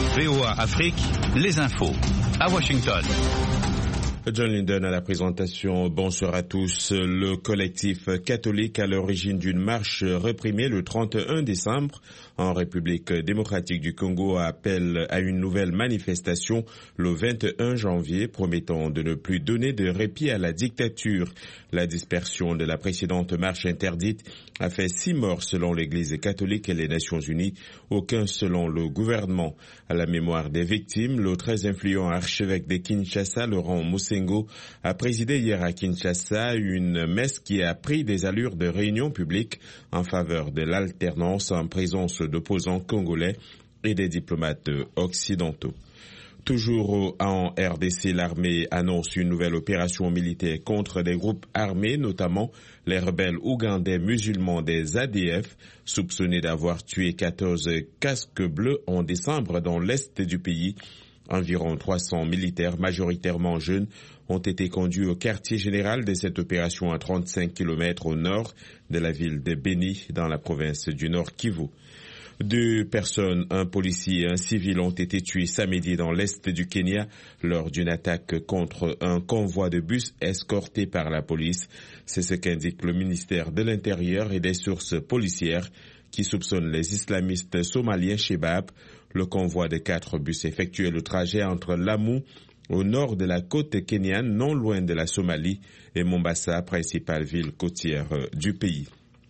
VOA Afrique, les infos. À Washington. John Linden à la présentation. Bonsoir à tous. Le collectif catholique à l'origine d'une marche réprimée le 31 décembre en République démocratique du Congo appelle à une nouvelle manifestation le 21 janvier promettant de ne plus donner de répit à la dictature. La dispersion de la précédente marche interdite a fait 6 morts selon l'Église catholique et les Nations Unies, aucun selon le gouvernement. À la mémoire des victimes, le très influent archevêque de Kinshasa, Laurent Moussengo, a présidé hier à Kinshasa une messe qui a pris des allures de réunion publique en faveur de l'alternance en présence d'opposants congolais et des diplomates occidentaux. Toujours en RDC, l'armée annonce une nouvelle opération militaire contre des groupes armés, notamment les rebelles ougandais musulmans des ADF, soupçonnés d'avoir tué 14 casques bleus en décembre dans l'est du pays. Environ 300 militaires, majoritairement jeunes, ont été conduits au quartier général de cette opération à 35 km au nord de la ville de Beni, dans la province du Nord Kivu. 2 personnes, un policier et un civil, ont été tués samedi dans l'est du Kenya lors d'une attaque contre un convoi de bus escorté par la police. C'est ce qu'indique le ministère de l'Intérieur et des sources policières qui soupçonnent les islamistes somaliens Shebab. Le convoi de 4 bus effectuait le trajet entre Lamu, au nord de la côte kenyane, non loin de la Somalie, et Mombasa, principale ville côtière du pays.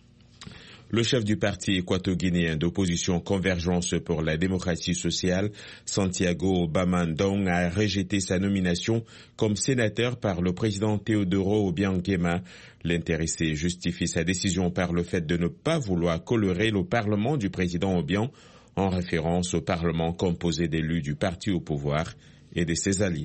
Le chef du parti équato-guinéen d'opposition Convergence pour la démocratie sociale, Santiago Bamandong, a rejeté sa nomination comme sénateur par le président Teodoro Obiang Nguema. L'intéressé justifie sa décision par le fait de ne pas vouloir colorer le parlement du président Obiang, en référence au parlement composé d'élus du parti au pouvoir et de ses alliés.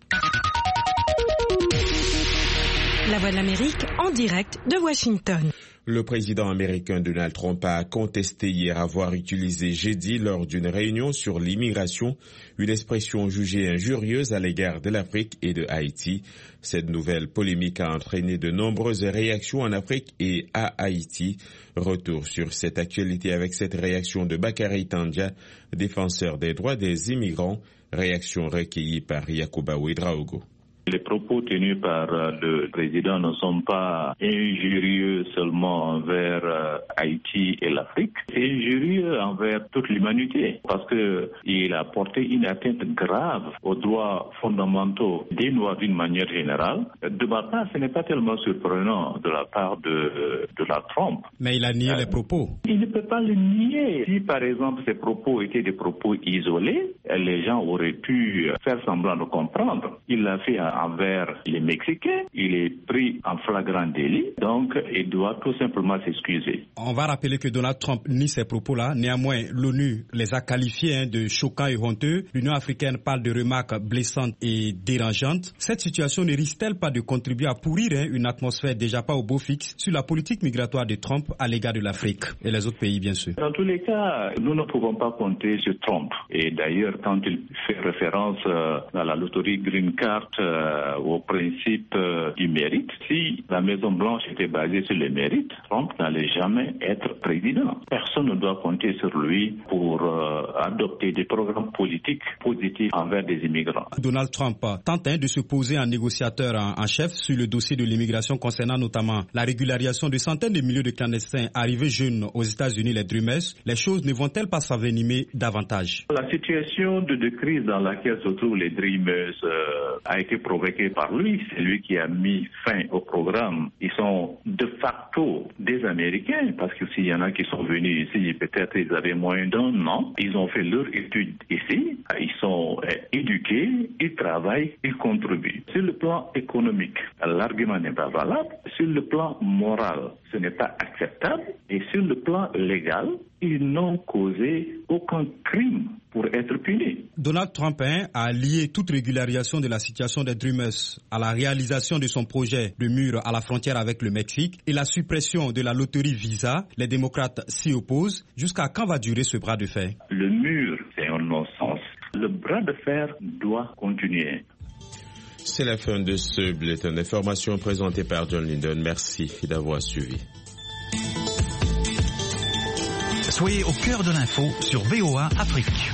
La Voix de l'Amérique en direct de Washington. Le président américain Donald Trump a contesté hier avoir utilisé jeudi lors d'une réunion sur l'immigration une expression jugée injurieuse à l'égard de l'Afrique et de Haïti. Cette nouvelle polémique a entraîné de nombreuses réactions en Afrique et à Haïti. Retour sur cette actualité avec cette réaction de Bakary Tandja, défenseur des droits des immigrants, réaction recueillie par Yacouba Ouedraogo. Les propos tenus par le président ne sont pas injurieux seulement envers Haïti et l'Afrique, c'est injurieux envers toute l'humanité parce qu'il a porté une atteinte grave aux droits fondamentaux des Noirs d'une manière générale. De ma part, ce n'est pas tellement surprenant de la part de Donald Trump. Mais il a nié les propos. Il ne peut pas le nier. Si par exemple ces propos étaient des propos isolés, les gens auraient pu faire semblant de comprendre. Il l'a fait envers les Mexicains, il est pris en flagrant délit, donc il doit tout simplement s'excuser. On va rappeler que Donald Trump nie ces propos-là. Néanmoins, l'ONU les a qualifiés de choquants et honteux. L'Union africaine parle de remarques blessantes et dérangeantes. Cette situation ne risque-t-elle pas de contribuer à pourrir une atmosphère déjà pas au beau fixe sur la politique migratoire de Trump à l'égard de l'Afrique et les autres pays, bien sûr? Dans tous les cas, nous ne pouvons pas compter sur Trump. Et d'ailleurs, quand il fait référence à la loterie Green Card, au principe du mérite. Si la Maison-Blanche était basée sur le mérite, Trump n'allait jamais être président. Personne ne doit compter sur lui pour adopter des programmes politiques positifs envers des immigrants. Donald Trump tente de se poser en négociateur en chef sur le dossier de l'immigration concernant notamment la régularisation de centaines de milliers de clandestins arrivés jeunes aux États-Unis, les Dreamers. Les choses ne vont-elles pas s'envenimer davantage? La situation de crise dans laquelle se trouvent les Dreamers a été provoquée par lui. C'est lui qui a mis fin au programme. Ils sont de facto des Américains, parce que s'il y en a qui sont venus ici, peut-être ils avaient moins d'un an. Ils ont fait leur étude ici. Ils sont éduqués, ils travaillent, ils contribuent. Sur le plan économique, l'argument n'est pas valable. Sur le plan moral, ce n'est pas acceptable. Et sur le plan légal, ils n'ont causé aucun crime pour être punis. Donald Trump a lié toute régularisation de la situation des Dreamers à la réalisation de son projet de mur à la frontière avec le Mexique et la suppression de la loterie Visa. Les démocrates s'y opposent. Jusqu'à quand va durer ce bras de fer? Le mur, c'est un non-sens. Le bras de fer doit continuer. C'est la fin de ce bulletin d'information présenté par John Linden. Merci d'avoir suivi. Soyez au cœur de l'info sur VOA Afrique.